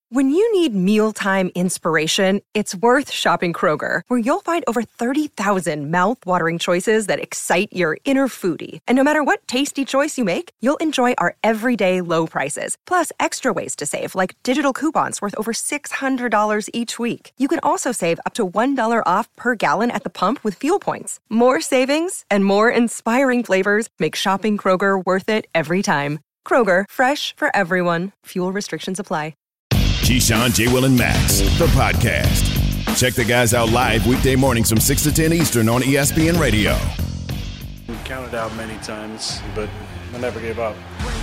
When you need mealtime inspiration, it's worth shopping Kroger, where you'll find over 30,000 mouth-watering choices that excite your inner foodie. And no matter what tasty choice you make, you'll enjoy our everyday low prices, plus extra ways to save, like digital coupons worth over $600 each week. You can also save up to $1 off per gallon at the pump with fuel points. More savings and more inspiring flavors make shopping Kroger worth it every time. Kroger, fresh for everyone. Fuel restrictions apply. Keyshawn, J. Will, and Max, the podcast. Check the guys out live weekday mornings from 6 to 10 Eastern on ESPN Radio. We counted out many times, but I never gave up.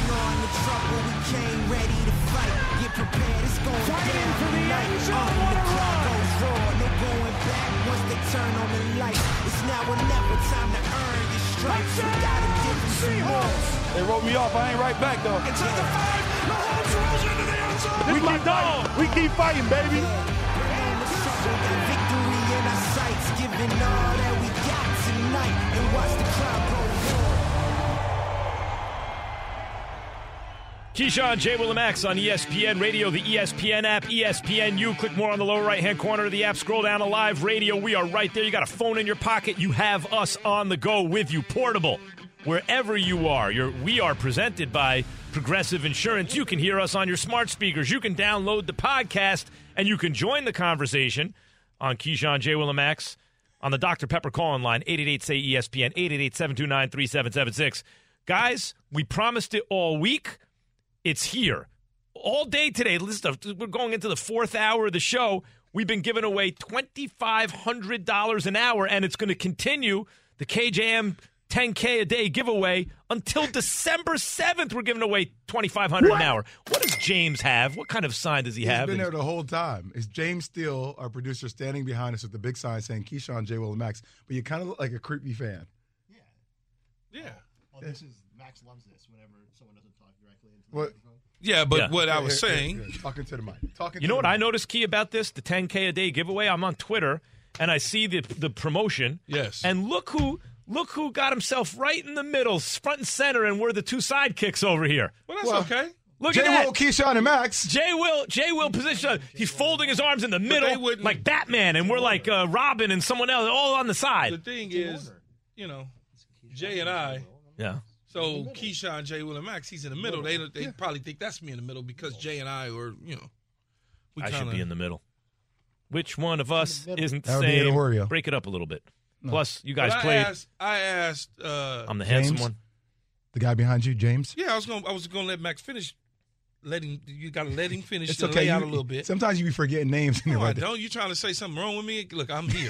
They wrote me off. I ain't right back, though. Inside the 5. Mahomes rolls into the end zone. This is my dog. We keep fighting, baby. Victory in our sights, giving all that we got tonight, and watch the crowd go. Keyshawn, J. Will, and Max on ESPN Radio, the ESPN app, ESPNU. Click more on the lower right-hand corner of the app. Scroll down to live radio. We are right there. You got a phone in your pocket. You have us on the go with you, portable. Wherever you are, we are presented by Progressive Insurance. You can hear us on your smart speakers. You can download the podcast, and you can join the conversation on Keyshawn, J. Will, and Max on the Dr. Pepper call-in line, 888-SAY-ESPN, 888-729-3776. Guys, we promised it all week. It's here. All day today, we're going into the fourth hour of the show. We've been giving away $2,500 an hour, and it's going to continue. The KJM 10K a day giveaway until December 7th. We're giving away $2,500 an hour. What does James have? What kind of sign does he have? He's been there the whole time. It's James Steele, our producer, standing behind us with the big sign saying Keyshawn, J. Will, and Max. But you kind of look like a creepy fan. Yeah. Oh, this is Max loves this whenever someone doesn't talk directly into the What? microphone. Yeah, but what I was saying. Here. Talking to the mic. You know what I noticed, Key, about this? The 10K a day giveaway. I'm on Twitter, and I see the promotion. Yes. And look who got himself right in the middle, front and center, and we're the two sidekicks over here. Well, that's okay. Look J. at that. Will, Keyshawn, and Max. J. Will position. He's folding his arms in the middle like Batman, and we're like Robin and someone else all on the side. The thing is, Jay and I. Yeah. So Keyshawn, J. Will, and Max, he's in the middle. They probably think that's me in the middle because Jay and I are, I should be in the middle. Which one of us isn't the That would be same? an Oreo. Break it up a little bit. No. Plus, you guys played. I asked. I'm the handsome one. The guy behind you, James. Yeah, I was gonna let Max finish. You got to let him finish. It's and okay. lay out a little bit. Sometimes you be forgetting names. No, I don't. You trying to say something wrong with me? Look, I'm here.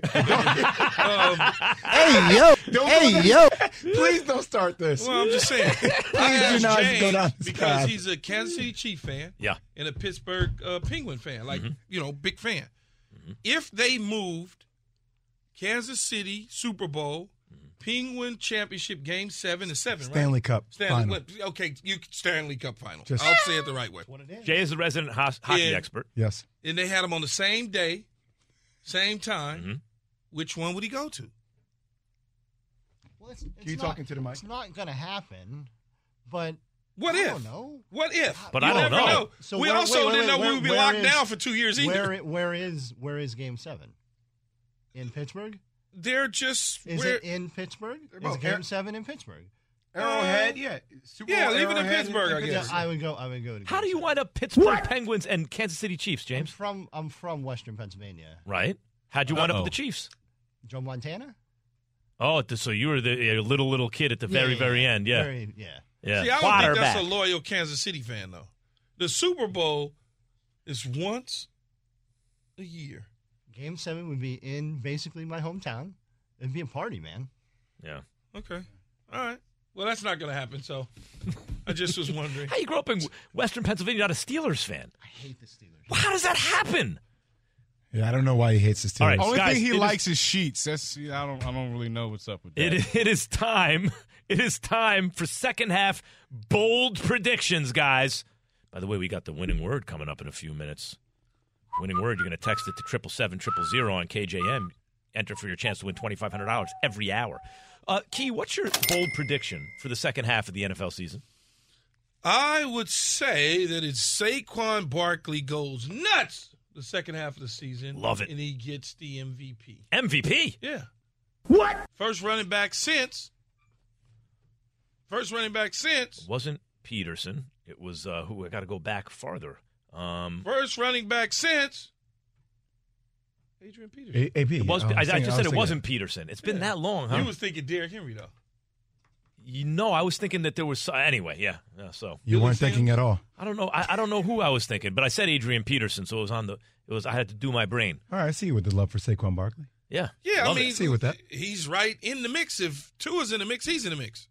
Hey, yo. Please don't start this. Well, I'm just saying. I do not asked go down James this because path. he's a Kansas City Chief fan. Yeah. And a Pittsburgh Penguin fan. Like, big fan. If they moved Kansas City Super Bowl, Penguin Championship Game 7 to 7, right? Stanley Cup final. Okay, Stanley Cup final. Just- I'll say it the right way. Jay is the resident hockey expert. Yes. And they had him on the same day, same time. Which one would he go to? Well, You talking to the mic? It's not going to happen, but What I if? don't know. What if? But You I don't never know. So we where- also wait, didn't know where- we would be where locked is- down for 2 years either. Where is Game 7? In Pittsburgh? They're just Is we're- it in Pittsburgh? Is both. Game 7 in Pittsburgh? Arrowhead, yeah. Super Yeah, Bowl leave it in Arrowhead Pittsburgh, I Yeah, guess. I would go to How Game do you 7. wind up Pittsburgh Penguins and Kansas City Chiefs, James? I'm from Western Pennsylvania. Right. How'd you wind up with the Chiefs? Joe Montana? Oh, so you were the little kid at the very end. Yeah. Yeah. See, I don't think that's a Quarterback. loyal Kansas City fan, though. The Super Bowl is once a year. Game 7 would be in basically my hometown. It'd be a party, man. Yeah. Okay. All right. Well, that's not going to happen, so I just was wondering. How you grew up in Western Pennsylvania, not a Steelers fan? I hate the Steelers. Well, how does that happen? Yeah, I don't know why he hates the Steelers. All right, Only guys, thing he it likes is sheets. That's I don't really know what's up with that. It is time. It is time for second half bold predictions, guys. By the way, we got the winning word coming up in a few minutes. Winning word, you're going to text it to 777-000 on KJM. Enter for your chance to win $2,500 every hour. Key, what's your bold prediction for the second half of the NFL season? I would say that it's Saquon Barkley goes nuts the second half of the season. Love it. And he gets the MVP. MVP? Yeah. What? First running back since. It wasn't Peterson. It was who? I got to go back farther. First running back since Adrian Peterson. AP. I just said it wasn't Peterson. It's been that long, huh? You was thinking Derrick Henry, though. I was thinking that there was anyway. Yeah. So you weren't thinking at all. I don't know. I don't know who I was thinking, but I said Adrian Peterson, so I had to do my brain. All right, I see you with the love for Saquon Barkley. Yeah. Yeah, I mean, see with that. He's right in the mix. If Tua's in the mix, he's in the mix.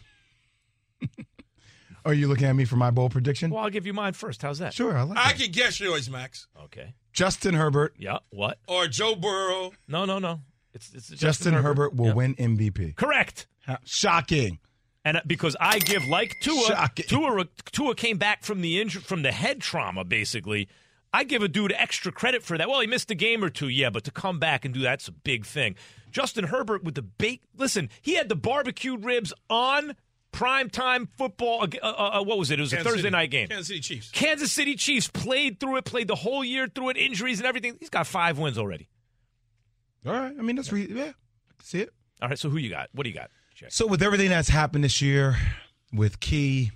Are you looking at me for my bold prediction? Well, I'll give you mine first. How's that? Sure, I like I that. can guess yours, Max. Okay. Justin Herbert. Yeah. What? Or Joe Burrow. No. It's Justin Herbert will win MVP. Correct. Shocking. And because I give like Tua, Shocking. Tua came back from the from the head trauma, basically. I give a dude extra credit for that. Well, he missed a game or two, yeah, but to come back and do that's a big thing. Justin Herbert with the listen, he had the barbecued ribs on primetime football. What was it? It was a Thursday night game. Kansas City Chiefs played through it, played the whole year through it, injuries and everything. He's got 5 wins already. All right. I mean, that's yeah. I can see it. All right. So who you got? What do you got, Jay? So with everything that's happened this year, with Key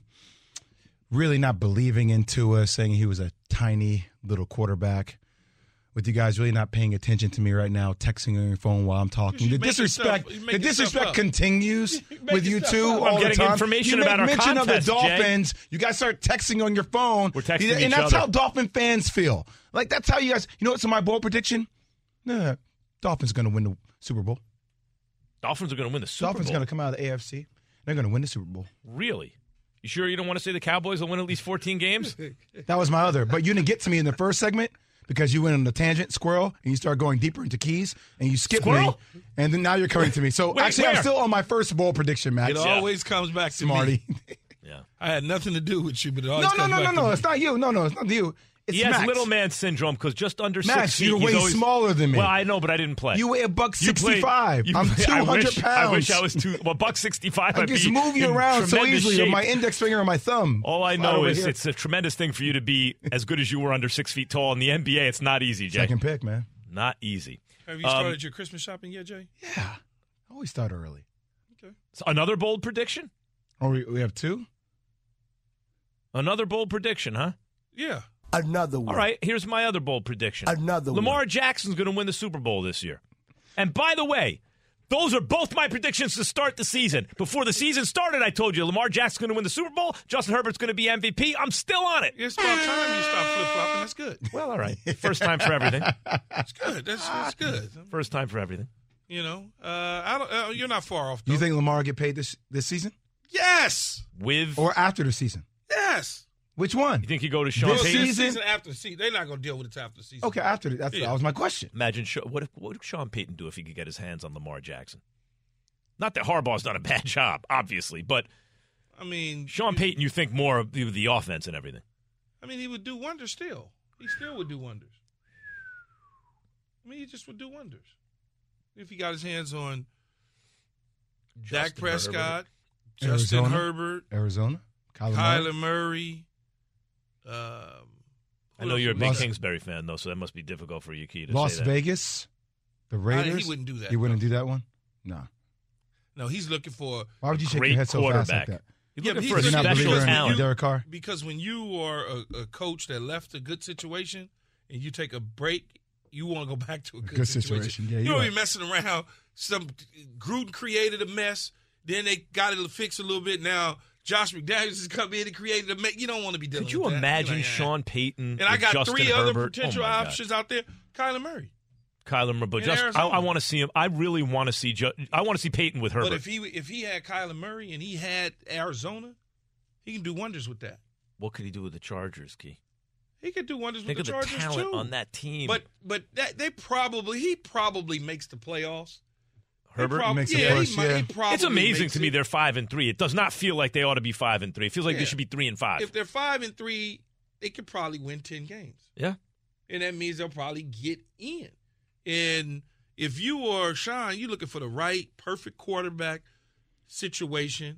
really not believing in Tua, saying he was a tiny little quarterback, with you guys really not paying attention to me right now, texting on your phone while I'm talking. The disrespect continues with you two all the time. I'm getting information about our mention contest, of the Dolphins. Jay. You guys start texting on your phone. We're texting each other. And that's how Dolphin fans feel. Like, that's how you guys, you know what's my bold prediction? Nah, Dolphins going to win the Super Bowl. Dolphins are going to win the Super Bowl? Dolphins going to come out of the AFC. They're going to win the Super Bowl. Really? You sure you don't want to say the Cowboys will win at least 14 games? That was my other. But you didn't get to me in the first segment because you went on the tangent, squirrel, and you started going deeper into keys, and you skipped me, and then now you're coming to me. So Wait, actually, where? I'm still on my first bowl prediction, Max. It always comes back to Smarty. me. Yeah. I had nothing to do with you, but it always comes back to No. me. It's not you. No, it's not you. It's He has Max. little man syndrome because just under Max, 6 feet. you're way smaller than me. Well, I know, but I didn't play. You weigh $165. I'm 200 pounds. I wish I was $165. I just move you around so easily with my index finger and my thumb. All I know is it's a tremendous thing for you to be as good as you were under 6 feet tall in the NBA. It's not easy, Jay. Second pick, man. Not easy. Have you started your Christmas shopping yet, Jay? Yeah. I always start early. Okay. So another bold prediction? Oh, we have two? Another bold prediction, huh? Yeah. Another one. All right, here's my other bold prediction. Another Lamar one. Jackson's going to win the Super Bowl this year. And by the way, those are both my predictions to start the season. Before the season started, I told you Lamar Jackson's going to win the Super Bowl. Justin Herbert's going to be MVP. I'm still on it. It's about time you stop flip-flopping. That's good. Well, all right. First time for everything. That's good. That's good. First time for everything. You know, you're not far off, though. Do you think Lamar will get paid this season? Yes. With or after the season? Yes. Which one? You think you go to Sean This Payton? Season after the season. They're not going to deal with it after the season. Okay, after that was my question. Imagine what would Sean Payton do if he could get his hands on Lamar Jackson? Not that Harbaugh's done a bad job, obviously, but I mean, Sean Payton, you think more of the offense and everything. I mean, he would do wonders still. He still would do wonders. I mean, he just would do wonders if he got his hands on Dak Prescott, Justin Herbert, Arizona, Kyler Murray. I know you're a big Kingsbury fan, though, so that must be difficult for you, Key, to Las say that. Vegas, the Raiders. He wouldn't do that. He wouldn't do that one? No, he's looking for Why would you shake your head so fast like that? He's looking for a special talent. Derek Carr? Because when you are a coach that left a good situation and you take a break, you want to go back to a good situation. Yeah, you don't be messing around. Some Gruden created a mess. Then they got it fixed a little bit. Now Josh McDaniels has come in and created a mess. You don't want to be dealing with that. Could you imagine Sean Payton and I got Justin 3 Herbert? other potential options out there. Kyler Murray. But I want to see him. I really want to see. I want to see Peyton with Herbert. But if he had Kyler Murray and he had Arizona, he can do wonders with that. What could he do with the Chargers, Key? He could do wonders Think with the of Chargers talent too. on that team. But he probably makes the playoffs. Herbert makes the push. It's amazing to me they're 5-3. It does not feel like they ought to be 5-3. It feels like they should be 3-5. If they're 5-3, they could probably win 10 games. Yeah, and that means they'll probably get in. And if you are Sean, you're looking for the right, perfect quarterback situation.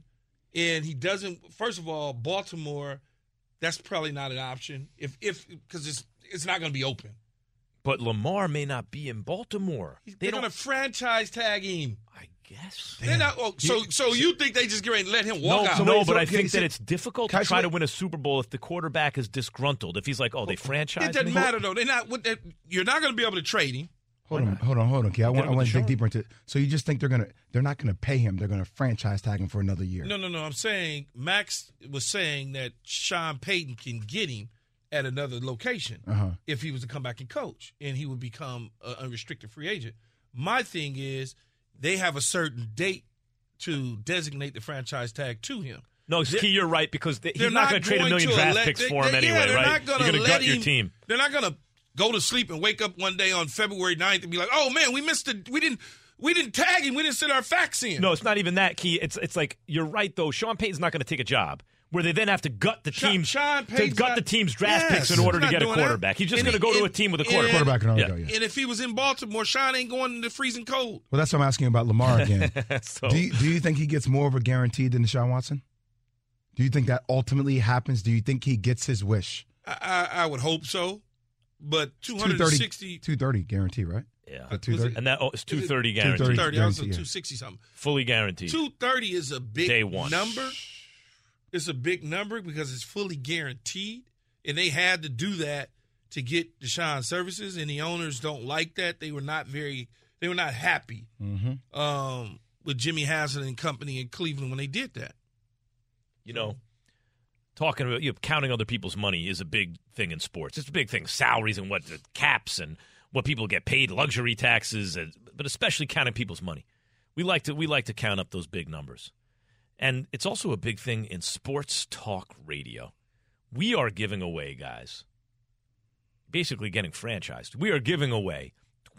and he doesn't. First of all, Baltimore, that's probably not an option because it's not going to be open. But Lamar may not be in Baltimore. They're going to franchise tag him. I guess. They're not. Oh, so you think they just get ready to let him walk out? No, but I think that it's difficult to try to win a Super Bowl if the quarterback is disgruntled. If he's like, they franchised it doesn't matter though. They're not. You're not going to be able to trade him. Hold on, Key. I want to dig deeper into it. So you just think they're not going to pay him? They're going to franchise tag him for another year? No. I'm saying Max was saying that Sean Payton can get him at another location if he was to come back and coach, and he would become an unrestricted free agent. My thing is they have a certain date to designate the franchise tag to him. No, Key, you're right, because he's not going to trade $1 million draft picks for him anyway, right? You're going to gut your team. They're not going to go to sleep and wake up one day on February 9th and be like, oh, man, we didn't tag him. We didn't send our fax in. No, it's not even that, Key. It's like, you're right, though. Sean Payton's not going to take a job where they then have to gut the team's draft picks in order to get a quarterback. He's just going to go to a team with a quarterback. And if he was in Baltimore, Sean ain't going in the freezing cold. Well, that's what I'm asking about Lamar again. Do you think he gets more of a guarantee than Deshaun Watson? Do you think that ultimately happens? Do you think he gets his wish? I would hope so. But 230 guarantee, right? Yeah. 230? And it's 230 guaranteed. 230, also 260 something. Fully guaranteed. 230 is a big Day one. number. It's a big number because it's fully guaranteed, and they had to do that to get Deshaun's services, and the owners don't like that. They were not happy with Jimmy Haslam and company in Cleveland when they did that. You know, talking about counting other people's money is a big thing in sports. It's a big thing. Salaries and what the caps and what people get paid, luxury taxes, but especially counting people's money. We like to count up those big numbers. And it's also a big thing in sports talk radio. We are giving away, guys, basically getting franchised. We are giving away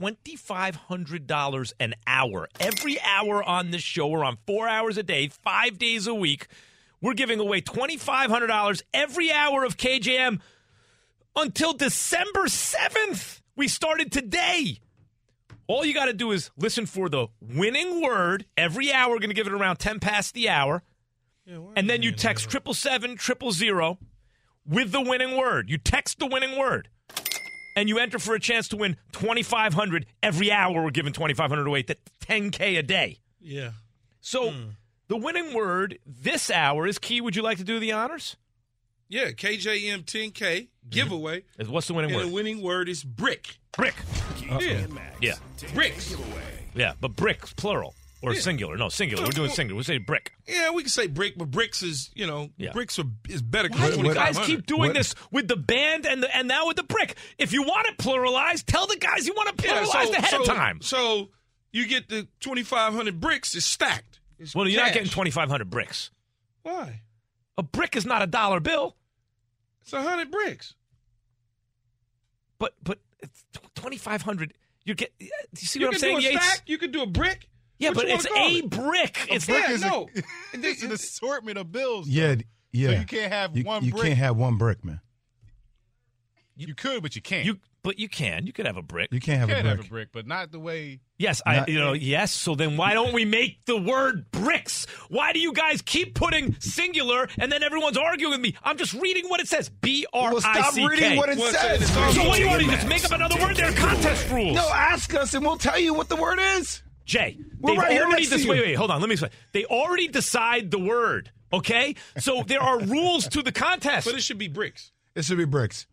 $2,500 an hour. Every hour on this show, we're on 4 hours a day, 5 days a week. We're giving away $2,500 every hour of KJM until December 7th. We started today. All you got to do is listen for the winning word. Every hour, we're going to give it around 10 past the hour. And then you text 777-000 with the winning word. You text the winning word. And you enter for a chance to win $2,500 every hour. We're giving $2,500 away. That's $10K a day. Yeah. So the winning word this hour is Key. Would you like to do the honors? Yeah, KJM 10K giveaway. What's the winning word? And the winning word is brick. Brick. Yeah. Bricks. Yeah, but bricks, plural. Or singular. No, singular. We're doing singular. We'll say brick. Yeah, we can say brick, but bricks is, bricks is better. Why do you guys keep doing this with the band and now with the brick? If you want it pluralized, tell the guys you want it pluralized ahead of time. So you get the 2,500 bricks. It's stacked. You're not getting 2,500 bricks. Why? A brick is not a dollar bill. It's 100 bricks. But it's 2,500. You see what I'm saying? You can do a brick. Yeah, but it's a brick. It's an assortment of bills. Yeah. So you can't have one brick. You can't have one brick, man. You could, but you can't. But you can. You could have a brick. You can't have a brick, but not the way. Yes, yes. So then why don't we make the word bricks? Why do you guys keep putting singular and then everyone's arguing with me? I'm just reading what it says. B-R-I-C-K. Well, stop reading what it says. So what do you want to just make up another word? There are contest rules. No, ask us and we'll tell you what the word is. Jay, We're right here next to you. Wait, hold on. Let me explain. They already decide the word, okay? So there are rules to the contest. But it should be bricks. It should be bricks.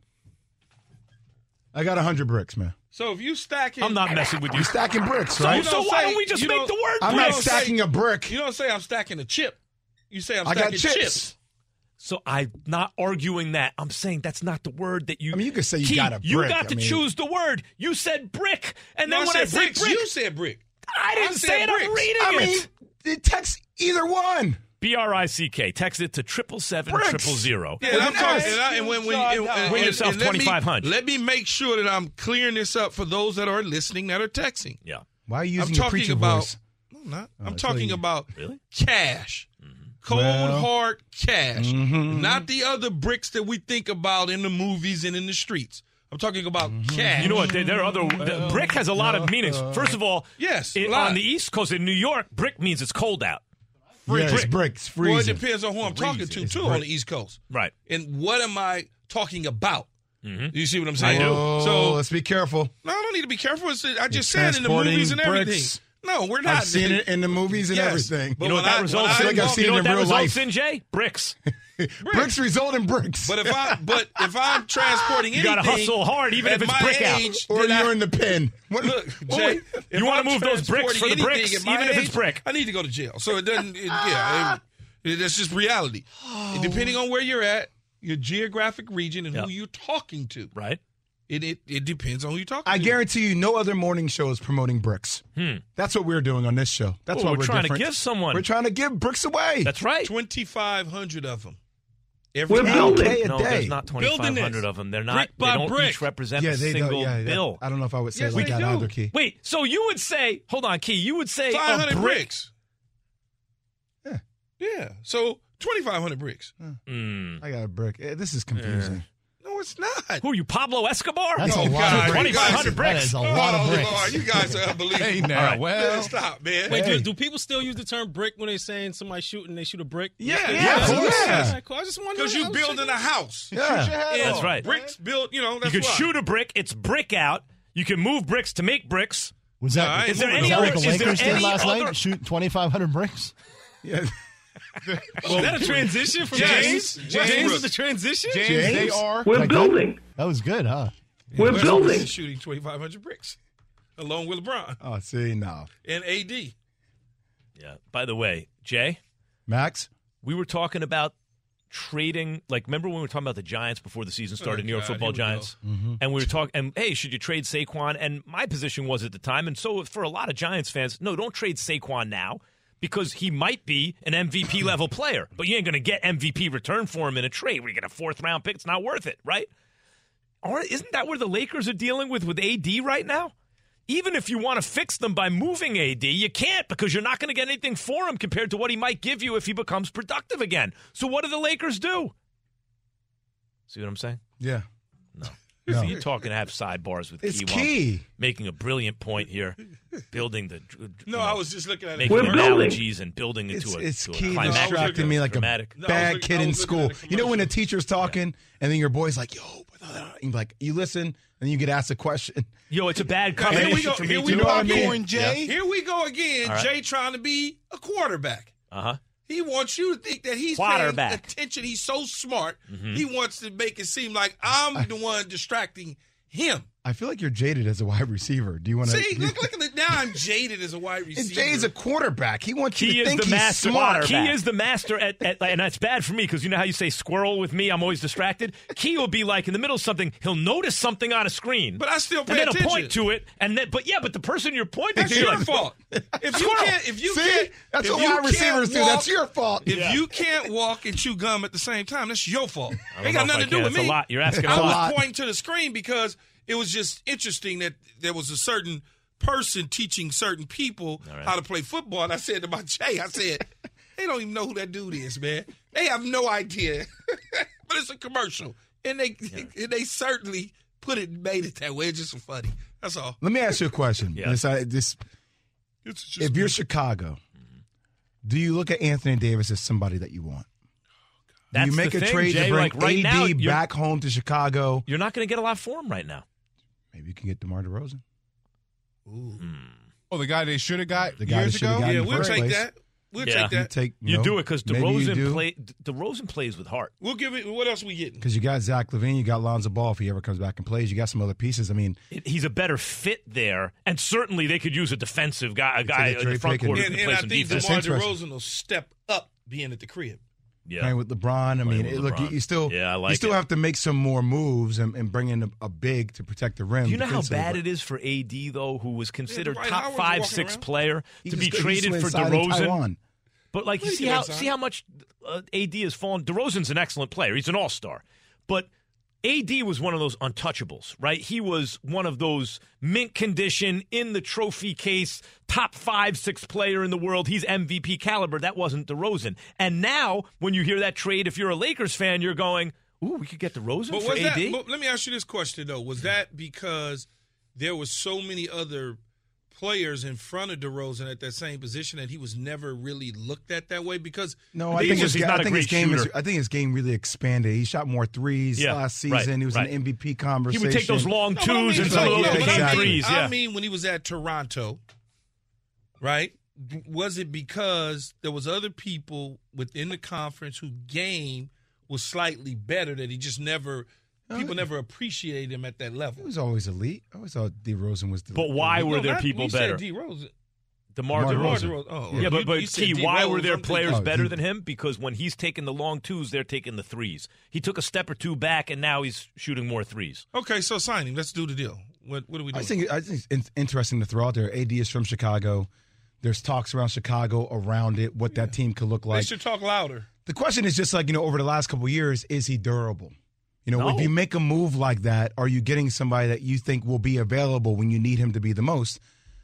I got 100 bricks, man. So if you stack it... I'm not messing with you. You're stacking bricks, right? So why don't we just make the word I'm bricks? not stacking a brick. You don't say I'm stacking a chip. You say I'm stacking chips. So I'm not arguing that. I'm saying that's not the word that you... I mean, you could say you got a brick. You got to choose the word. You said brick. And then when I said bricks, brick... You said brick. I didn't say it. I'm reading it. It text either one. BRICK. Text it to 777-000. Yeah, I'm talking. Win yourself $2,500. Let me make sure that I'm clearing this up for those that are listening that are texting. Yeah. Why are you using your preacher voice? No, I'm not. I'm talking about cash. Cold, hard cash. Not the other bricks that we think about in the movies and in the streets. I'm talking about cash. You know what? There are other. Brick has a lot of meanings. First of all, yes, on the East Coast in New York, brick means it's cold out. It's bricks. Freezing. Well, it depends on who I'm talking to, too, on the East Coast. Right. And what am I talking about? Mm-hmm. You see what I'm saying? I do. So let's be careful. No, I don't need to be careful. I just said in the movies and everything. Bricks. No, we're not. I've seen it in the movies and everything. You know what that results in? Like I've seen it in real life. In, Jay? Bricks. Bricks result in bricks. But if I'm transporting anything, you got to hustle hard, even if it's brick out. Or you're in the pen. Look, Jay, you want to move those bricks for the bricks, even if it's brick. I need to go to jail. So it doesn't. That's just reality. Depending on where you're at, your geographic region, and who you're talking to. Right. It depends on who you're talking to. I guarantee you, no other morning show is promoting bricks. That's what we're doing on this show. That's why we're trying different. to give someone. We're trying to give bricks away. That's right. 2,500 of them. We're building a no, day. There's not 2,500 of them. They're not. They don't each represent a single bill. I don't know if I would say like that either, Key. Wait, so you would say? Hold on, Key. You would say 500 a brick. bricks. Yeah. So 2,500 bricks. I got a brick. This is confusing. No, it's not. Who are you, Pablo Escobar? That's a lot of bricks. 2,500 bricks. That is a lot of bricks. Lord, you guys are unbelievable. Hey, now, well. Stop, man. Wait, do people still use the term brick when they're saying somebody shooting, they shoot a brick? Yeah. Right, cool. I just wonder. Because you building a house. Yeah. That's right. Bricks built, that's you can why. shoot a brick. It's brick out. You can move bricks to make bricks. Was that, Is there was any that other? what the Is there Lakers did any last other? night? Shoot 2,500 bricks? Yeah. Is that a transition from James? James with the transition? James, they are. We're building. That was good, huh? We're building. Shooting 2,500 bricks, along with LeBron Oh, see, no. and AD. Yeah. By the way, Jay, Max? we were talking about trading. Like, remember when we were talking about the Giants before the season started, New York Football Giants, and we were talking. And hey, should you trade Saquon? And my position was at the time, and so for a lot of Giants fans, no, don't trade Saquon now. Because he might be an MVP level player, but you ain't going to get MVP return for him in a trade where you get a 4th round pick. It's not worth it, right? Or isn't that where the Lakers are dealing with AD right now? Even if you want to fix them by moving AD, you can't because you're not going to get anything for him compared to what he might give you if he becomes productive again. So what do the Lakers do? See what I'm saying? Yeah. No. So you're talking to have sidebars with It's Key. Key. Making a brilliant point here, building the. No, I was just looking at making it. analogies and building into It's to Key a climactic. distracting me like dramatic. a bad kid in school. You know when the teacher teacher's talking and then your boy's like, yo, and like you listen and you get asked a question. Yo, it's a bad Here we combination go. for me. Here too. we know go what I mean? again, Jay. Here we go again. All right. Jay trying to be a quarterback. Uh-huh. He wants you to think that he's paying Quarterback. attention. He's so smart. He wants to make it seem like I'm the one distracting him. I feel like you're jaded as a wide receiver. Do you want to See, look at it. Now I'm jaded as a wide receiver. Jay's a quarterback. He wants you He to is think the he's master. smart. Key is the master at and that's bad for me because you know how you say squirrel with me. I'm always distracted. Key will be like in the middle of something. He'll notice something on a screen, But I still pay and then attention. he'll point to it. And then, but the person you're pointing That's to, your you're like, fault. If you See? can't, That's if what you wide can't receivers do. walk- That's your fault. If you can't walk and chew gum at the same time, that's your fault. I don't Ain't got know if nothing I to do can. with That's me. a lot. You're asking I a was lot. pointing to the screen because it was just interesting that there was a certain person teaching certain people how to play football. And I said to my Jay, I said, they don't even know who that dude is, man. They have no idea. But it's a commercial. And they certainly made it that way. It's just funny. That's all. Let me ask you a question. Yeah. If you're Chicago, do you look at Anthony Davis as somebody that you want? Do you That's make the a thing, trade Jay. to bring Like, right AD now, you're- back home to Chicago? You're not going to get a lot for him right now. Maybe you can get DeMar DeRozan. Oh, the guy they should have got The guy years they shoulda ago? got in Yeah, the we'll first take place. that. We'll Yeah. take that. You do it because maybe you do. DeRozan plays with heart. We'll give it. What else we getting? Because you got Zach LaVine, you got Lonzo Ball if he ever comes back and plays. You got some other pieces. I mean, He's a better fit there, and certainly they could use a defensive guy, in the trade front pick court who And can play I some think defense. DeMar interesting. DeRozan will step up being at the crib. Yeah. playing with LeBron. I mean, with look, LeBron. you still, Yeah, I like you still it. have to make some more moves and bring in a big to protect the rim. Do you know how defensively, bad but it is for AD, though, who was considered Dwight top Howard's 5, walking 6 around. player, he to be just- traded he's for signed in DeRozan? Taiwan. But, like, you Well, see he how can see how much AD has fallen? DeRozan's an excellent player. He's an all-star. But AD was one of those untouchables, right? He was one of those mint condition, in the trophy case, top 5, 6 player in the world. He's MVP caliber. That wasn't DeRozan. And now, when you hear that trade, if you're a Lakers fan, you're going, ooh, we could get DeRozan But for was AD? that? But let me ask you this question though: was that because there was so many other players in front of DeRozan at that same position that he was never really looked at that way because I think his game really expanded. He shot more threes last season. He was in the MVP conversation. He would take those long twos and some of those big threes. I mean, when he was at Toronto, right? Was it because there was other people within the conference whose game was slightly better that he just never – people never appreciated him at that level. He was always elite. I always thought DeRozan was the But why were there people better? DeMar DeRozan. Oh, yeah, but Key, why were there players better than him? Because when he's taking the long twos, they're taking the threes. He took a step or two back, and now he's shooting more threes. Okay, so sign him. Let's do the deal. What do we do? I think it's interesting to throw out there. AD is from Chicago. There's talks around Chicago around it, what that team could look like. They should talk louder. The question is just like, over the last couple of years, is he durable? If you make a move like that, are you getting somebody that you think will be available when you need him to be the most?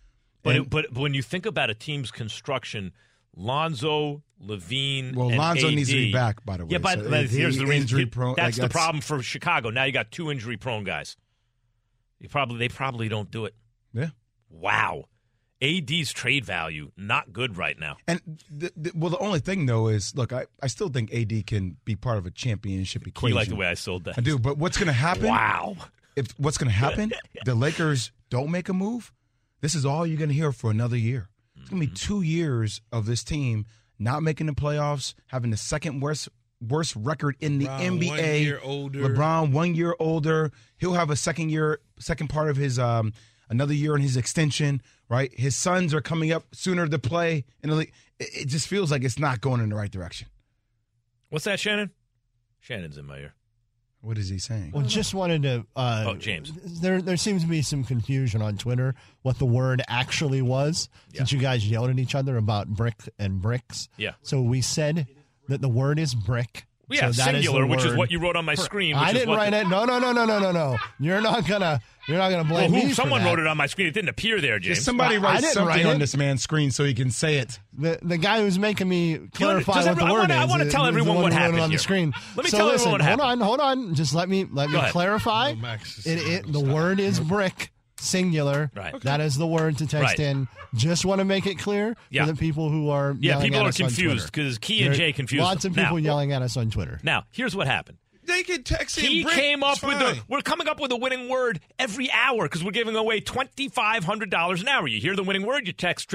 But when you think about a team's construction, Lonzo, Levine, and Lonzo AD, needs to be back, by the way. Yeah, but so here's the reason. Injury prone. That's the problem for Chicago. Now you got two injury-prone guys. They probably don't do it. Yeah. Wow. AD's trade value, not good right now. And, the only thing, though, is, look, I still think AD can be part of a championship equation. You like the way I sold that. I do, but what's going to happen? Wow. What's going to happen, the Lakers don't make a move, this is all you're going to hear for another year. It's going to be 2 years of this team not making the playoffs, having the second worst record in the NBA. 1 year older. LeBron 1 year older. He'll have a second part of his another year in his extension, right? His sons are coming up sooner to play in the league. It just feels like it's not going in the right direction. What's that, Shannon? Shannon's in my ear. What is he saying? Well, just wanted to. James. There seems to be some confusion on Twitter what the word actually was, since you guys yelled at each other about brick and bricks. Yeah. So we said that the word is brick. Yeah, so that singular, is which is what you wrote on my screen. I didn't write it. No. You're not gonna blame me. Someone wrote it on my screen. It didn't appear there, James. Just somebody write something on this man's screen so he can say it. The guy who's making me clarify what the word is. I want to tell everyone what happened on here. the screen. Let me tell everyone what happened. Hold on. Just let me clarify. The word is brick. Singular. Right. Okay. That is the word to text in. Just want to make it clear for the people who are yelling at us on Twitter. People are confused because Key and Jay confused Lots of people yelling at us on Twitter. Now, here's what happened. They can text in. He came up we're coming up with a winning word every hour because we're giving away $2,500 an hour. You hear the winning word, you text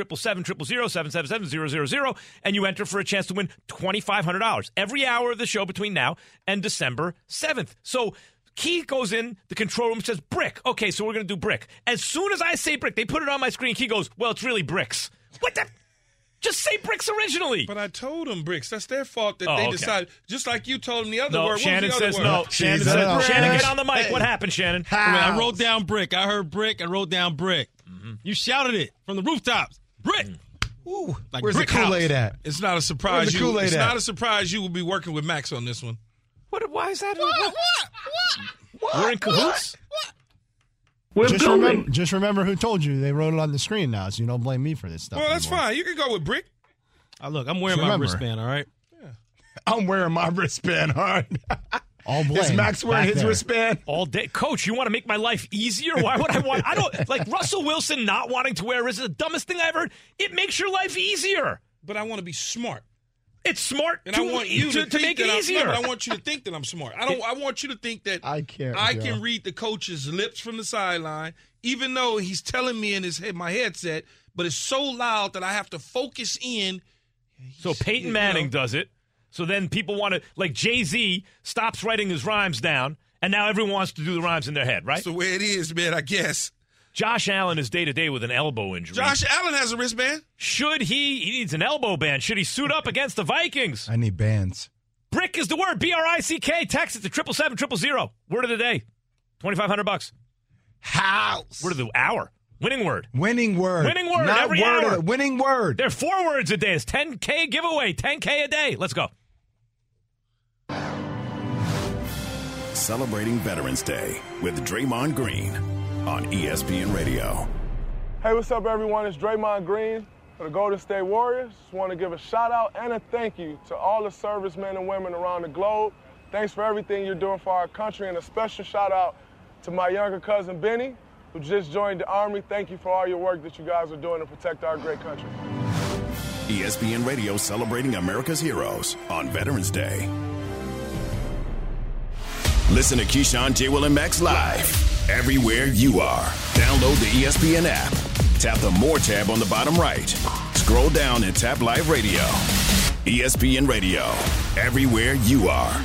777-777-000, and you enter for a chance to win $2,500 every hour of the show between now and December 7th. So Key goes in the control room and says, brick. Okay, so we're going to do brick. As soon as I say brick, they put it on my screen. Key goes, well, it's really bricks. What the? Just say bricks originally. But I told them bricks. That's their fault that they decided. Just like you told them the other word. Shannon what was the other says word? no. Shannon says, Shannon, get on the mic. What happened, Shannon? I wrote down brick. I heard brick and wrote down brick. Mm-hmm. You shouted it from the rooftops. Brick. Ooh, like where's the Kool-Aid at? It's not a surprise. It's not a surprise you will be working with Max on this one. Why is that? What? We're in cahoots? Just remember who told you. They wrote it on the screen now, so you don't blame me for this stuff. Well, that's fine. You can go with brick. Look, I'm wearing my wristband, all right? Yeah. I'm wearing my wristband, all right? All blame. Is Max wearing his wristband? All day. Coach, you want to make my life easier? Why would I want? I don't like Russell Wilson not wanting to wear wrist is the dumbest thing I ever heard. It makes your life easier. But I want to be smart. It's smart and I want you to make it easier. But I want you to think that I'm smart. I want you to think that I can read the coach's lips from the sideline, even though he's telling me in my headset, but it's so loud that I have to focus in. So Peyton Manning does it. So then people want to, like Jay-Z stops writing his rhymes down, and now everyone wants to do the rhymes in their head, right? That's the way it is, man, I guess. Josh Allen is day-to-day with an elbow injury. Josh Allen has a wristband. He needs an elbow band. Should he suit up against the Vikings? I need bands. Brick is the word. B-R-I-C-K. Text it to 777-000. Word of the day. $2,500. House. Word of the hour. Winning word. Winning word. Winning word. Not every word hour. Winning word. There are 4 words a day. It's 10K giveaway. 10K a day. Let's go. Celebrating Veterans Day with Draymond Green on ESPN Radio. Hey, what's up, everyone? It's Draymond Green for the Golden State Warriors. Just want to give a shout-out and a thank you to all the servicemen and women around the globe. Thanks for everything you're doing for our country, and a special shout-out to my younger cousin, Benny, who just joined the Army, thank you for all your work that you guys are doing to protect our great country. ESPN Radio celebrating America's heroes on Veterans Day. Listen to Keyshawn, J. Will, and Max live everywhere you are. Download the ESPN app. Tap the More tab on the bottom right. Scroll down and tap Live Radio. ESPN Radio, everywhere you are.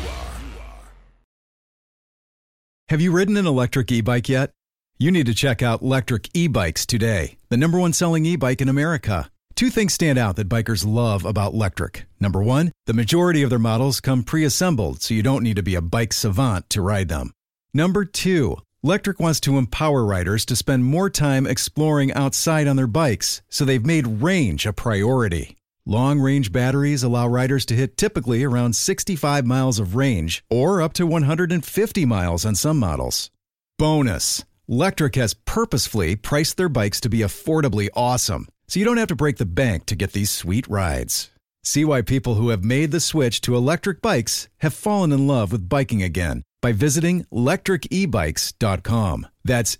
Have you ridden an electric e-bike yet? You need to check out Lectric E-Bikes today, the #1 selling e-bike in America. Two things stand out that bikers love about Lectric. Number one, the majority of their models come pre-assembled, so you don't need to be a bike savant to ride them. Number two, Lectric wants to empower riders to spend more time exploring outside on their bikes, so they've made range a priority. Long-range batteries allow riders to hit typically around 65 miles of range, or up to 150 miles on some models. Bonus, Lectric has purposefully priced their bikes to be affordably awesome, so you don't have to break the bank to get these sweet rides. See why people who have made the switch to electric bikes have fallen in love with biking again by visiting lectricebikes.com. That's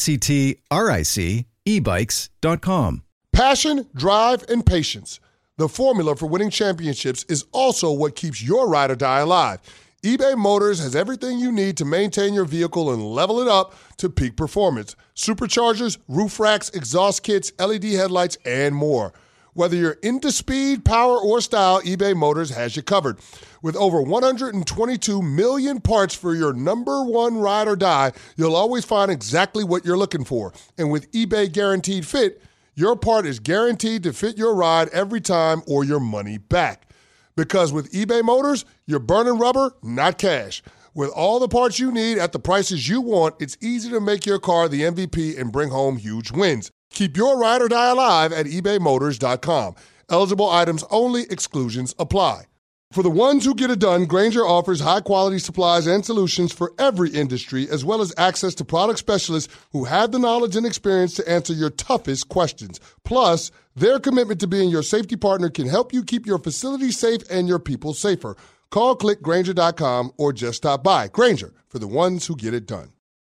LECTRIC ebikes.com. Passion, drive, and patience. The formula for winning championships is also what keeps your ride or die alive. eBay Motors has everything you need to maintain your vehicle and level it up to peak performance. Superchargers, roof racks, exhaust kits, LED headlights, and more. Whether you're into speed, power, or style, eBay Motors has you covered. With over 122 million parts for your number one ride or die, you'll always find exactly what you're looking for. And with eBay Guaranteed Fit, your part is guaranteed to fit your ride every time or your money back. Because with eBay Motors, you're burning rubber, not cash. With all the parts you need at the prices you want, it's easy to make your car the MVP and bring home huge wins. Keep your ride or die alive at ebaymotors.com. Eligible items only. Exclusions apply. For the ones who get it done, Grainger offers high-quality supplies and solutions for every industry, as well as access to product specialists who have the knowledge and experience to answer your toughest questions. Plus, their commitment to being your safety partner can help you keep your facility safe and your people safer. Call, click Grainger.com, or just stop by. Grainger, for the ones who get it done.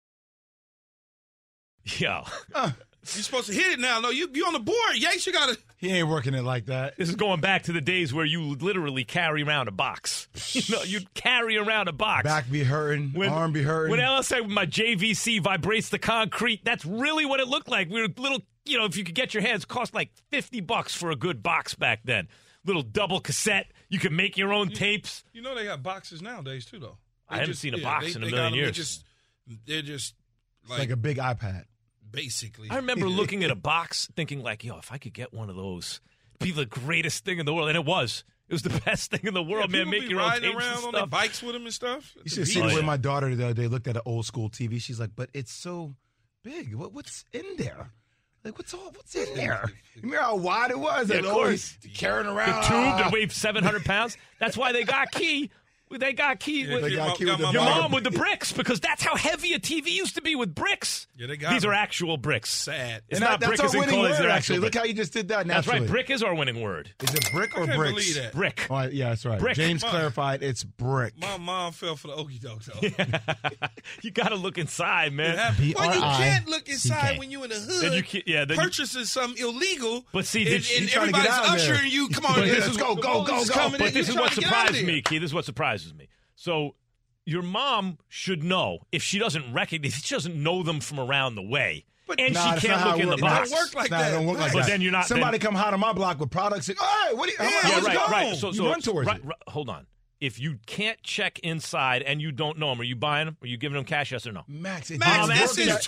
Yo. You're supposed to hit it now. No, you on the board. Yates, you got to. He ain't working it like that. This is going back to the days where you literally carry around a box. You'd carry around a box. Back be hurting, arm be hurting. When LSA with my JVC vibrates the concrete, that's really what it looked like. We were little, if you could get your hands, cost like $50 for a good box back then. Little double cassette. You could make your own tapes. You know they got boxes nowadays too, though. I haven't seen a box in a million years. They're just like a big iPad. Basically. I remember looking at a box thinking like, if I could get one of those, it'd be the greatest thing in the world. And it was. It was the best thing in the world, man. Make your own tapes riding around and on their bikes with them and stuff. You should see where my daughter the other day looked at an old school TV. She's like, but it's so big. What's in there? Like, what's in there? You remember how wide it was? Yeah, and of course. Carrying around. The tube that weighed 700 pounds. That's why they got Key. They got Key with your mom with the bricks, because that's how heavy a TV used to be, with bricks. Yeah, they got These them. are actual bricks. Sad. It's not brick as in colors. They're actually. Look how you just did that naturally. That's right. Brick is our winning word. Is it brick or I can't bricks? believe that. Brick. Oh, yeah, that's right. Brick. James clarified it's brick. My mom fell for the okie doke, though. You got to look inside, man. Well, you can't look inside when you're in the hood. Then purchasing something illegal. But see, and everybody's ushering you. Come on, let's go. But this is what surprised me, Key. This is what surprises me. So your mom should know, if she doesn't recognize, she doesn't know them from around the way. And she can't look in the box. It don't work like that. It don't work like but that. then you're not. Somebody come hot on my block with products. Hey, what are you? Right. So you run towards it. Hold on. If you can't check inside and you don't know them, are you buying them? Are you giving them cash? Yes or no? Max, this is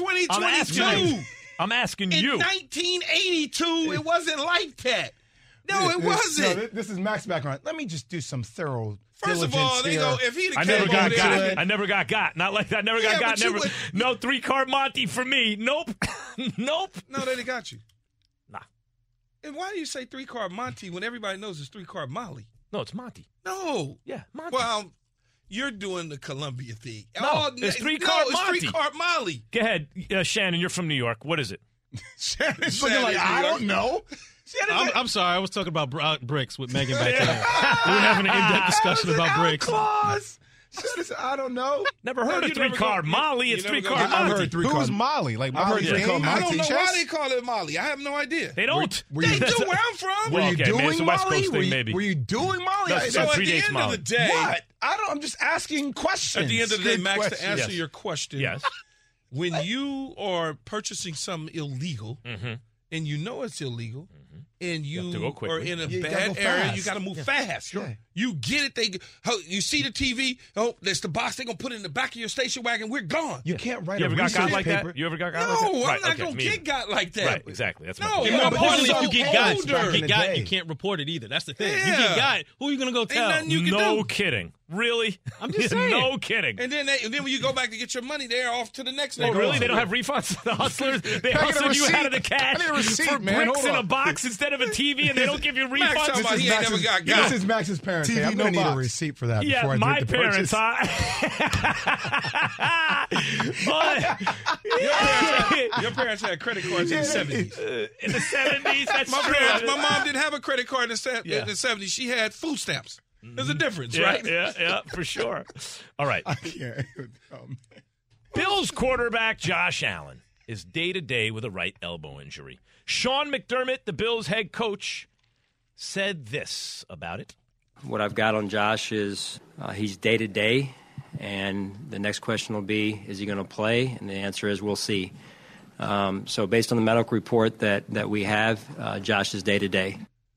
2022. I'm asking you. In 1982, it wasn't like that. No, it wasn't. No, this is Max's background. Let me just do some thorough. First of all, they go, if he'd I never got got. Not like that. Never got got. No 3-card Monty for me. Nope. Nope. No, they didn't got you. Nah. And why do you say 3-card Monty when everybody knows it's 3-card Molly? No, it's Monty. No. Yeah, Monty. Well, you're doing the Columbia thing. No, it's 3-card Monty. It's 3-card Molly. Go ahead, Shannon. You're from New York. What is it? Shannon's looking like, I don't know. I'm sorry. I was talking about bricks with Megan back there. We were having an in-depth discussion about bricks. Claus. I don't know. Never heard of three-card Molly. It's three-card I've Monty. heard three-card. Who's Molly? Like Molly I've heard three-card I Monty. don't know why they call it Molly. I have no idea. They don't. They do where I'm from. Were you Okay, doing man, it's a West Molly? Coast thing, maybe. Were you doing Molly? No, So at the predates end Molly. of the day, What? I'm just asking questions. at the end of the day, Good Max, to question. answer Yes. your question, Yes. when you are purchasing something illegal and you know it's illegal and you have to go quickly. are in a You gotta bad go area, fast. you got to move fast. Sure. You get it. You see the TV. Oh, there's the box. They're going to put it in the back of your station wagon. We're gone. You can't write You a ever got research like paper. that? You ever got like No, that? I'm Right, not okay, going to me get either. got like that. Right, exactly. That's my No, point. And more I'm importantly, also if you get got, older. you in the get got, day. you can't report it either. That's the thing. You Yeah. get got. Who are you gonna go tell? nothing you can No do. kidding. Really? I'm just saying. No kidding. And then when you go back to get your money, they're off to the next day. Oh, really? They don't have refunds? The hustlers, they Can I get a hustled you receipt? out of the cash I need a receipt, for man. bricks Hold in a on. box instead of a TV, and they don't give you Max talking refunds? about he ain't never got got. This is Max's parents. TV, Hey, I'm no going to need a box. receipt for that Yeah, before I my make the parents, Your parents had credit cards in the 70s. in the 70s, that's My true. parents, my mom didn't have a credit card in the Yeah. 70s. She had food stamps. There's a difference, Yeah, right? yeah, for sure. All right. I can't. Bills quarterback Josh Allen is day-to-day with a right elbow injury. Sean McDermott, the Bills head coach, said this about it. What I've got on Josh is he's day-to-day, and the next question will be, is he going to play? And the answer is, we'll see. So based on the medical report that we have, Josh is day-to-day.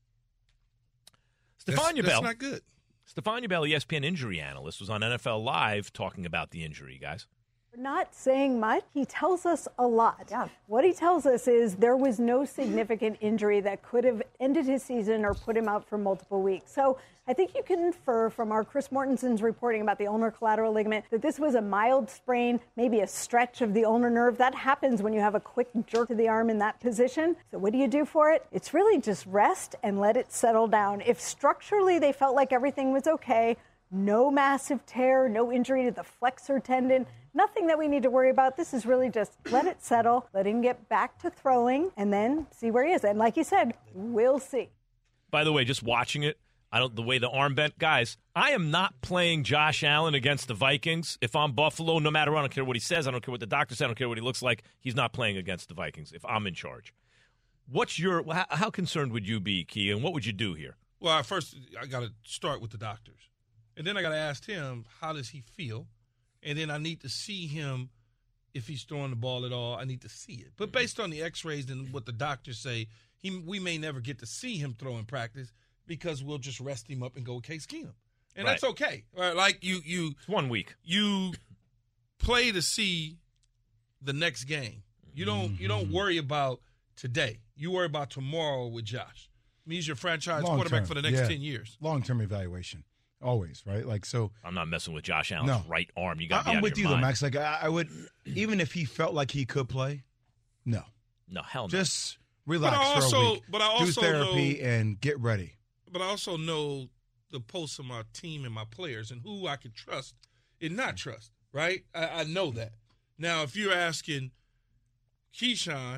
Stefania Bell. That's not good. Stefania Bell, ESPN injury analyst, was on NFL Live talking about the injury, guys. Not saying much. He tells us a lot. Yeah. What he tells us is there was no significant injury that could have ended his season or put him out for multiple weeks. So I think you can infer from our Chris Mortensen's reporting about the ulnar collateral ligament that this was a mild sprain, maybe a stretch of the ulnar nerve. That happens when you have a quick jerk to the arm in that position. So what do you do for it? It's really just rest and let it settle down. If structurally they felt like everything was okay, no massive tear, no injury to the flexor tendon, nothing that we need to worry about. This is really just let it settle, let him get back to throwing, and then see where he is. And like you said, we'll see. By the way, just watching it, the way the arm bent, guys, I am not playing Josh Allen against the Vikings. If I'm Buffalo, no matter what, I don't care what he says, I don't care what the doctor said, I don't care what he looks like, he's not playing against the Vikings if I'm in charge. How concerned would you be, Key, and what would you do here? Well, first, I got to start with the doctors. And then I got to ask him, how does he feel? And then I need to see him if he's throwing the ball at all. I need to see it. But based on the x-rays and what the doctors say, we may never get to see him throw in practice because we'll just rest him up and go with Case Keenum. And that's okay. Right? Like it's 1 week. You play to see the next game. You don't worry about today. You worry about tomorrow with Josh. I mean, he's your franchise quarterback for the next 10 years. Long-term evaluation. Always, right? Like, so I'm not messing with Josh Allen's right arm. You got to be I'm out with of you, your though, mind. Max. Like, I would, even if he felt like he could play, no. No, hell no. Just relax for a week. But I also do therapy and get ready. But I also know the pulse of my team and my players and who I can trust and not trust, right? I know that. Now, if you're asking Keyshawn,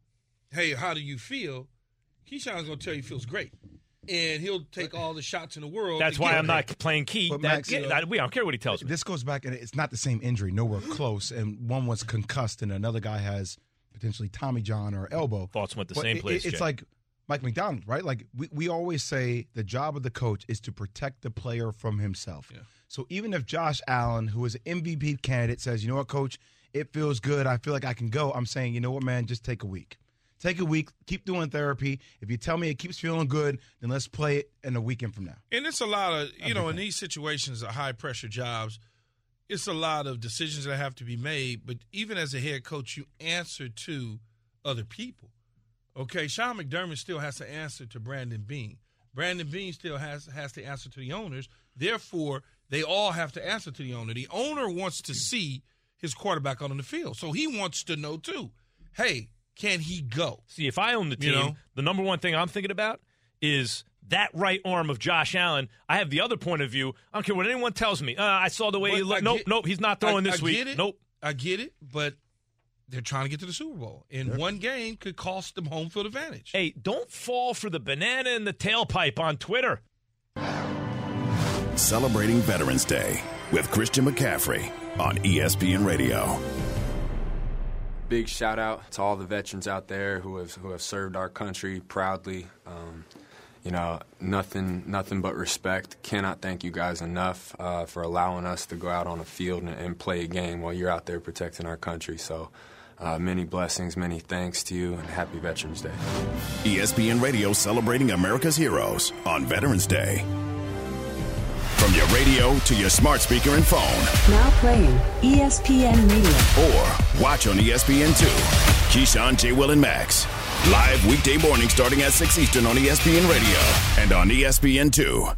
hey, how do you feel? Keyshawn's going to tell you he feels great. And he'll take all the shots in the world. That's why I'm not playing Key. But Max, Max, I don't care what he tells me. This goes back, and it's not the same injury. Nowhere close. And one was concussed, and another guy has potentially Tommy John or elbow. Thoughts went the But same place, It's Jay. like Mike McDonald, right? Like we always say the job of the coach is to protect the player from himself. Yeah. So even if Josh Allen, who is an MVP candidate, says, you know what, coach, it feels good. I feel like I can go. I'm saying, you know what, man, just take a week. Take a week, keep doing therapy. If you tell me it keeps feeling good, then let's play it in a weekend from now. And it's a lot of, in these situations of high-pressure jobs, it's a lot of decisions that have to be made. But even as a head coach, you answer to other people. Okay, Sean McDermott still has to answer to Brandon Beane. Brandon Beane still has to answer to the owners. Therefore, they all have to answer to the owner. The owner wants to see his quarterback out on the field. So he wants to know, too, hey, can he go? See, if I own the team, the number one thing I'm thinking about is that right arm of Josh Allen. I have the other point of view. I don't care what anyone tells me. I saw the way he looked. Nope, he's not throwing this week. Nope. I get it, but they're trying to get to the Super Bowl. And one game could cost them home field advantage. Hey, don't fall for the banana in the tailpipe on Twitter. celebrating Veterans Day with Christian McCaffrey on ESPN Radio. Big shout out to all the veterans out there who have served our country proudly. Nothing but respect. Cannot thank you guys enough for allowing us to go out on a field and play a game while you're out there protecting our country. So many blessings, many thanks to you, and happy Veterans Day. ESPN Radio celebrating America's heroes on Veterans Day. From your radio to your smart speaker and phone. Now playing ESPN Radio. Or watch on ESPN2. Keyshawn, J. Will, and Max. Live weekday morning starting at 6 Eastern on ESPN Radio and on ESPN2.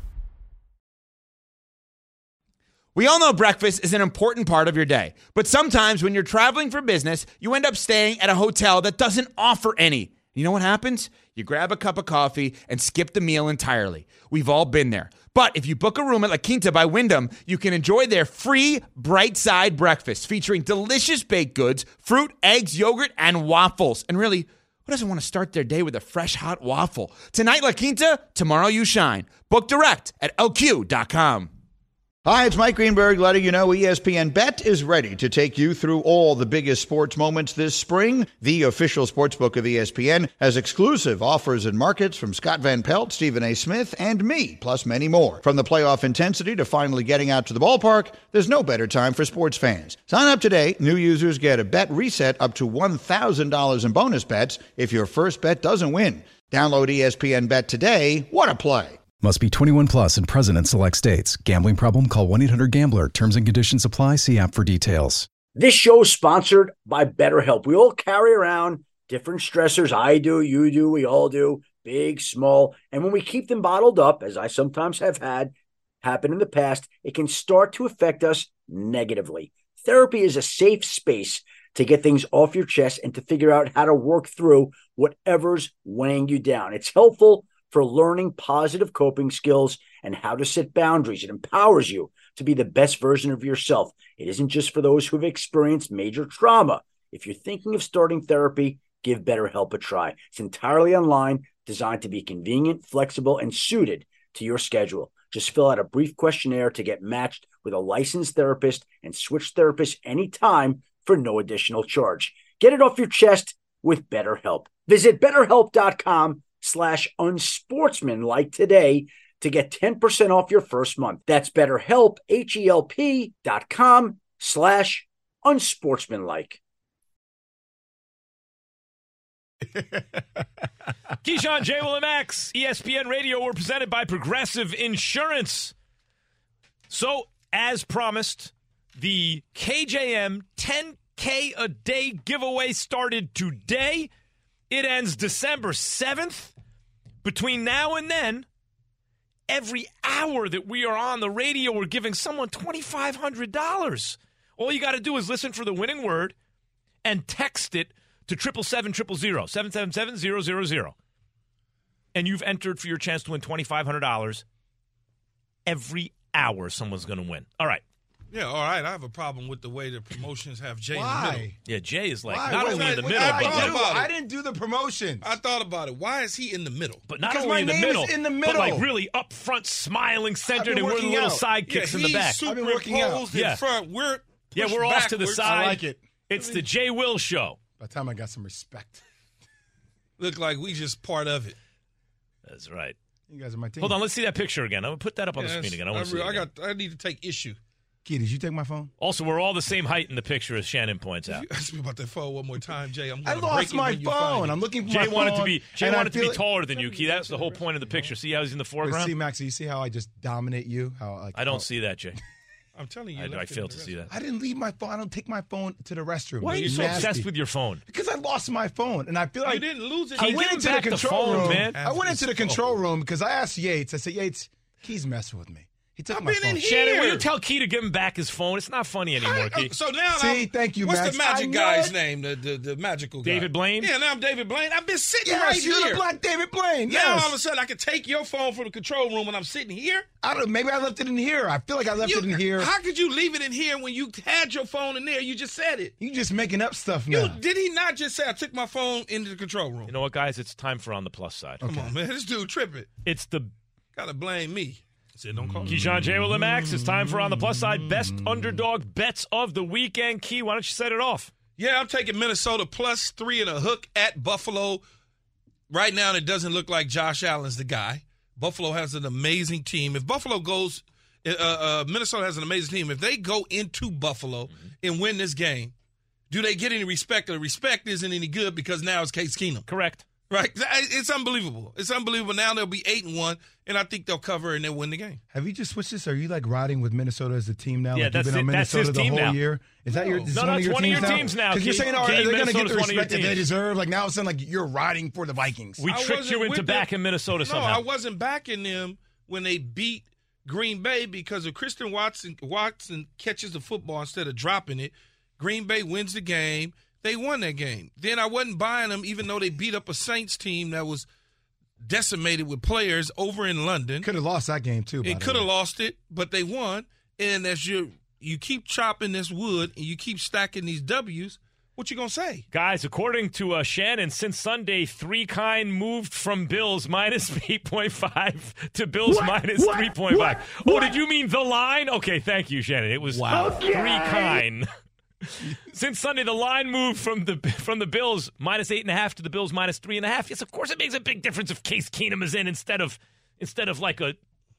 We all know breakfast is an important part of your day, but sometimes when you're traveling for business, you end up staying at a hotel that doesn't offer any. You know what happens? You grab a cup of coffee and skip the meal entirely. We've all been there. But if you book a room at La Quinta by Wyndham, you can enjoy their free Bright Side breakfast featuring delicious baked goods, fruit, eggs, yogurt, and waffles. And really, who doesn't want to start their day with a fresh, hot waffle? Tonight, La Quinta, tomorrow you shine. Book direct at LQ.com. Hi, it's Mike Greenberg letting you know ESPN Bet is ready to take you through all the biggest sports moments this spring. The official sportsbook of ESPN has exclusive offers and markets from Scott Van Pelt, Stephen A. Smith, and me, plus many more. From the playoff intensity to finally getting out to the ballpark, there's no better time for sports fans. Sign up today. New users get a bet reset up to $1,000 in bonus bets if your first bet doesn't win. Download ESPN Bet today. What a play. Must be 21 plus and present in select states. Gambling problem? Call 1-800-GAMBLER. Terms and conditions apply. See app for details. This show is sponsored by BetterHelp. We all carry around different stressors. I do, you do, we all do, big, small. And when we keep them bottled up, as I sometimes have had happen in the past, it can start to affect us negatively. Therapy is a safe space to get things off your chest and to figure out how to work through whatever's weighing you down. It's helpful for learning positive coping skills and how to set boundaries. It empowers you to be the best version of yourself. It isn't just for those who have experienced major trauma. If you're thinking of starting therapy, give BetterHelp a try. It's entirely online, designed to be convenient, flexible, and suited to your schedule. Just fill out a brief questionnaire to get matched with a licensed therapist and switch therapists anytime for no additional charge. Get it off your chest with BetterHelp. Visit BetterHelp.com/unsportsmanlike today to get 10% off your first month. That's BetterHelp, HELP.com/unsportsmanlike. Keyshawn, J. Will, and Max, ESPN Radio, we're presented by Progressive Insurance. So, as promised, the KJM 10K a day giveaway started today. It ends December 7th. Between now and then, every hour that we are on the radio, we're giving someone $2,500. All you got to do is listen for the winning word and text it to 777-000, 777-000. And you've entered for your chance to win $2,500. Every hour someone's going to win. All right. Yeah, all right. I have a problem with the way the promotions have Jay in the middle. Yeah, Jay is like Why? not only in the middle, I didn't do the promotions. I thought about it. Why is he in the middle? But not Because only my in the name middle, is in the middle. but like really up front, smiling, centered, and we're the working little out. sidekicks in the back. I've been working out. In front. We're we're off to the backwards. side. I like it. It's the Jay Will Show. By the time I got some respect. Look like we just part of it. That's right. You guys are my team. Hold on, let's see that picture again. I'm gonna put that up on the screen again. I want to see it again. I need to take issue. Key, did you take my phone? Also, we're all the same height in the picture, as Shannon points out. If you ask me about that phone one more time, Jay, I'm I going to lost break it my when you find phone. it. I'm looking for Jay my phone. wanted to be and I wanted to be feel it- taller than you, Key. That's the whole point of the picture. See how he's in the But foreground? see, Max, you see how I just dominate you? I don't see that, Jay. I'm telling you. I failed to see that. I didn't leave my phone. I don't take my phone to the restroom. Why are you It's so nasty. obsessed with your phone? Because I lost my phone, and I feel like You didn't lose it. I Key, went give into him the back the control phone, room. man. I went into the control room because I asked Yates. I said, Yates, Key's messing with me. He took my phone. Shannon, will you tell Key to give him back his phone? It's not funny anymore, Key. So now, thank you, what's Max. the magic I know guy's it. name? The magical guy. David Blaine? Yeah, now I'm David Blaine. I've been sitting Yes, right you're here. the Black David Blaine. Now Yes. all of a sudden I can take your phone from the control room when I'm sitting here. I don't. Maybe I left it in here. I feel like I left it in here. How could you leave it in here when you had your phone in there? You just said it. You just making up stuff now. Did he not just say I took my phone into the control room? You know what, guys? It's time for On the Plus Side. Come on, man. This dude tripping. It's the Gotta blame me. Don't call Keyshawn, J. Will, and Max. It's time for On the Plus Side best underdog bets of the weekend. Key, why don't you set it off? Yeah, I'm taking Minnesota plus 3.5 at Buffalo. Right now, it doesn't look like Josh Allen's the guy. Buffalo has an amazing team. If Buffalo goes, Minnesota has an amazing team. If they go into Buffalo and win this game, do they get any respect? The respect isn't any good because now it's Case Keenum. Correct. Right? It's unbelievable. It's unbelievable. Now they'll be 8-1, and I think they'll cover and they'll win the game. Have you just switched this? Are you like riding with Minnesota as a team now? Yeah, like that's you've been on that's Minnesota his the team whole now. year? Is that your? Is No, one it's one of your teams now. Because you're saying, are they going to get the respect that they teams. deserve? Like now, it's saying like you're riding for the Vikings. We tricked you into backing Minnesota somehow. No, I wasn't backing them when they beat Green Bay because if Christian Watson catches the football instead of dropping it, Green Bay wins the game. They won that game. Then I wasn't buying them even though they beat up a Saints team that was decimated with players over in London. Could have lost that game too. It could have lost it, but they won. And as you keep chopping this wood and you keep stacking these W's, what you going to say? Guys, according to Shannon, since Sunday, 3Kind moved from Bills minus 8.5 to Bills minus 3.5. Oh, did you mean the line? Okay, thank you, Shannon. It was 3Kind. Since Sunday, the line moved from the Bills minus 8.5 to the Bills minus 3.5. Yes, of course, it makes a big difference if Case Keenum is in instead of like a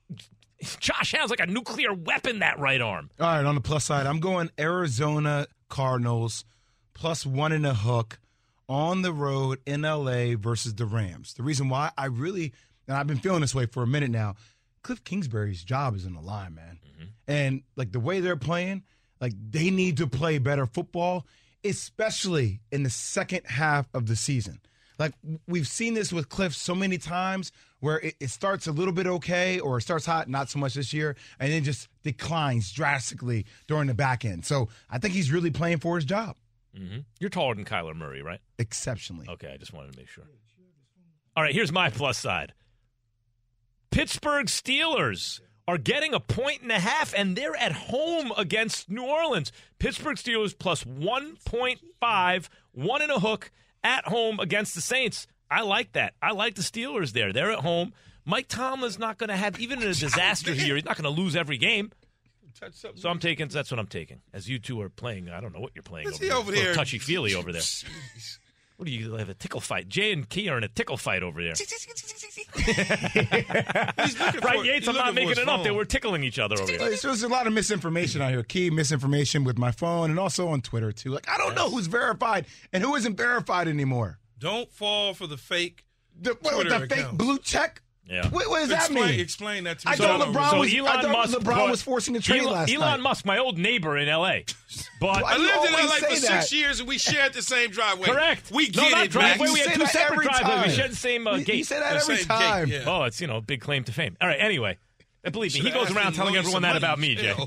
Josh Allen's like a nuclear weapon. That right arm. All right, on the plus side, I'm going Arizona Cardinals plus 1.5 on the road in LA versus the Rams. The reason why and I've been feeling this way for a minute now. Cliff Kingsbury's job is in the line, man, and like the way they're playing. Like, they need to play better football, especially in the second half of the season. Like, we've seen this with Cliff so many times where it starts a little bit okay or it starts hot, not so much this year, and then just declines drastically during the back end. So I think he's really playing for his job. Mm-hmm. You're taller than Kyler Murray, right? Exceptionally. Okay, I just wanted to make sure. All right, here's my plus side. Pittsburgh Steelers are getting 1.5, and they're at home against New Orleans. Pittsburgh Steelers plus 1.5, 1.5 at home against the Saints. I like that. I like the Steelers there. They're at home. Mike Tomlin's not going to have, even in a disaster year, he's not going to lose every game. So that's what I'm taking. As you two are playing, I don't know what you're playing over there. Touchy-feely over there. What do you have a tickle fight? Jay and Key are in a tickle fight over there. Right, Yates, I'm not making it up. They were tickling each other over here. There's a lot of misinformation out here. Key misinformation with my phone and also on Twitter, too. Like, I don't know who's verified and who isn't verified anymore. Don't fall for the fake the fake blue check? Yeah. What does that mean? Explain that to me. I thought LeBron was forcing a trade last night. Elon Musk, my old neighbor in L.A. But I lived in L.A. for 6 years, and we shared the same driveway. Correct. We get not it, driveway. Max. We had two separate driveways. We shared the same gate. You say that every time. Gate, yeah. Oh, it's, big claim to fame. All right, anyway. Believe me, he goes around telling everyone that about me, Jay.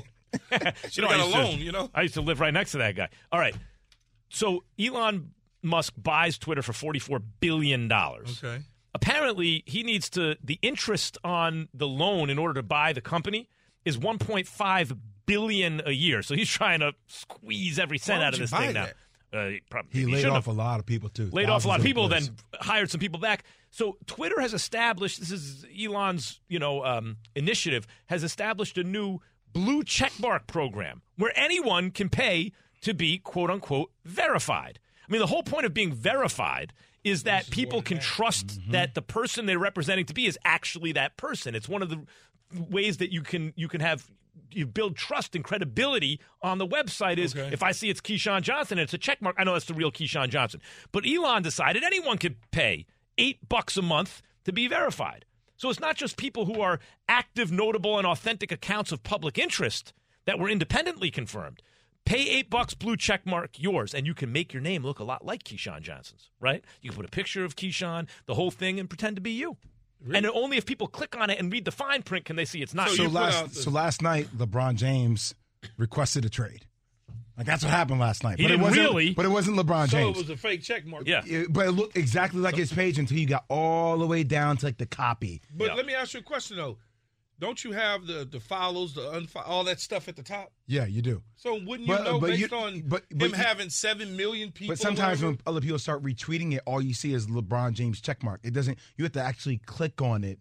I used to live right next to that guy. All right. So Elon Musk buys Twitter for $44 billion. Okay. Apparently, he needs the interest on the loan in order to buy the company is $1.5 billion a year. So he's trying to squeeze every cent out of this thing now. He laid off a lot of people, too. Laid off a lot of people, then hired some people back. So Twitter has established, this is Elon's initiative, has established a new blue checkmark program where anyone can pay to be, quote unquote, verified. I mean, the whole point of being verified is that people can trust that the person they're representing to be is actually that person. It's one of the ways that you build trust and credibility on the website is if I see it's Keyshawn Johnson and it's a check mark, I know that's the real Keyshawn Johnson. But Elon decided anyone could pay $8 a month to be verified. So it's not just people who are active, notable, and authentic accounts of public interest that were independently confirmed. Pay $8, blue check mark yours, and you can make your name look a lot like Keyshawn Johnson's, right? You can put a picture of Keyshawn, the whole thing, and pretend to be you. Really? And only if people click on it and read the fine print can they see it's not you. So last night, LeBron James requested a trade. Like, that's what happened last night. But it wasn't LeBron James. So it was a fake check mark. Yeah. But it looked exactly like his page until you got all the way down to, like, the copy. But let me ask you a question, though. Don't you have the follows, all that stuff at the top? Yeah, you do. So wouldn't you know based on him having 7 million people? But sometimes when other people start retweeting it, all you see is LeBron James checkmark. It doesn't. You have to actually click on it.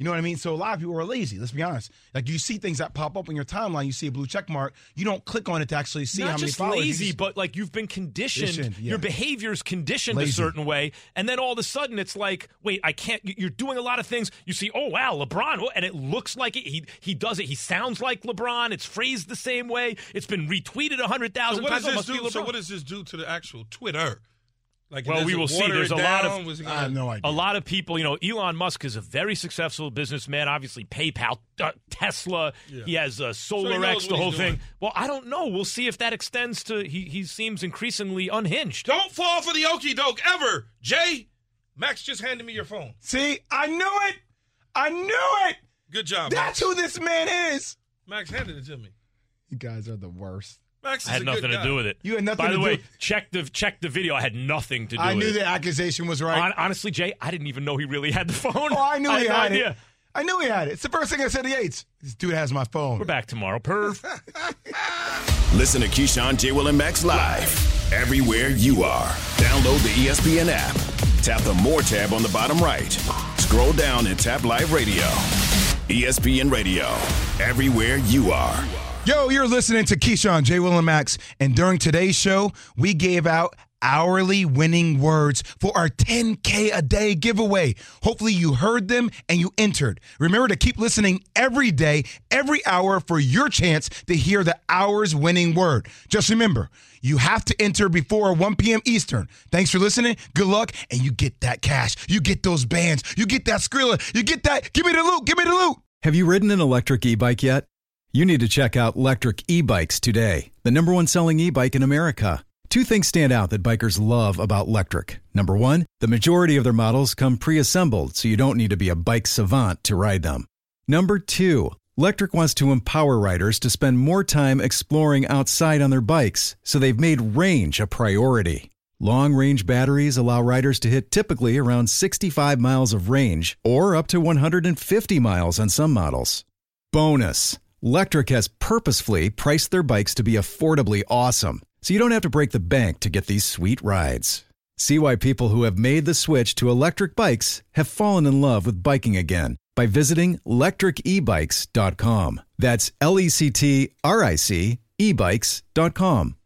You know what I mean? So a lot of people are lazy. Let's be honest. Like you see things that pop up in your timeline. You see a blue check mark. You don't click on it to actually see how many followers. Not just lazy, but like you've been conditioned. Yeah. Your behavior's conditioned Lazy. a certain way, and then all of a sudden it's like, wait, I can't. You're doing a lot of things. You see, oh wow, LeBron, and it looks like it. He does it. He sounds like LeBron. It's phrased the same way. It's been retweeted 100,000 times. So what does this do to the actual Twitter? Like, well, we will see. There's a lot of I have no idea. A lot of people. You know, Elon Musk is a very successful businessman. Obviously, PayPal, Tesla. Yeah. He has SolarX, the whole thing. Well, I don't know. We'll see if that extends to. He seems increasingly unhinged. Don't fall for the okie doke ever, Jay. Max just handed me your phone. See, I knew it. I knew it. Good job. That's who this man is. Max handed it to me. You guys are the worst. Max is I had nothing to do with it. You had nothing By to the do way, with check the video. I had nothing to do with it. I knew the accusation was right. Honestly, Jay, I didn't even know he really had the phone. Oh, I knew he had it. it. I knew he had it. It's the first thing I said to Yates. This dude has my phone. We're back tomorrow, perv. Listen to Keyshawn, J. Will, and Max live everywhere you are. Download the ESPN app. Tap the More tab on the bottom right. Scroll down and tap Live Radio. ESPN Radio. Everywhere you are. Yo, you're listening to Keyshawn, J. Will, and Max. And during today's show, we gave out hourly winning words for our 10K a day giveaway. Hopefully you heard them and you entered. Remember to keep listening every day, every hour for your chance to hear the hour's winning word. Just remember, you have to enter before 1 p.m. Eastern. Thanks for listening. Good luck. And you get that cash. You get those bands. You get that Skrilla. You get that. Give me the loot. Give me the loot. Have you ridden an electric e-bike yet? You need to check out Electric E-Bikes today, the #1 selling e-bike in America. Two things stand out that bikers love about Electric. Number one, the majority of their models come pre-assembled, so you don't need to be a bike savant to ride them. Number two, Electric wants to empower riders to spend more time exploring outside on their bikes, so they've made range a priority. Long-range batteries allow riders to hit typically around 65 miles of range, or up to 150 miles on some models. Bonus, Electric has purposefully priced their bikes to be affordably awesome, so you don't have to break the bank to get these sweet rides. See why people who have made the switch to electric bikes have fallen in love with biking again by visiting electricebikes.com. That's LECTRIC ebikes.com.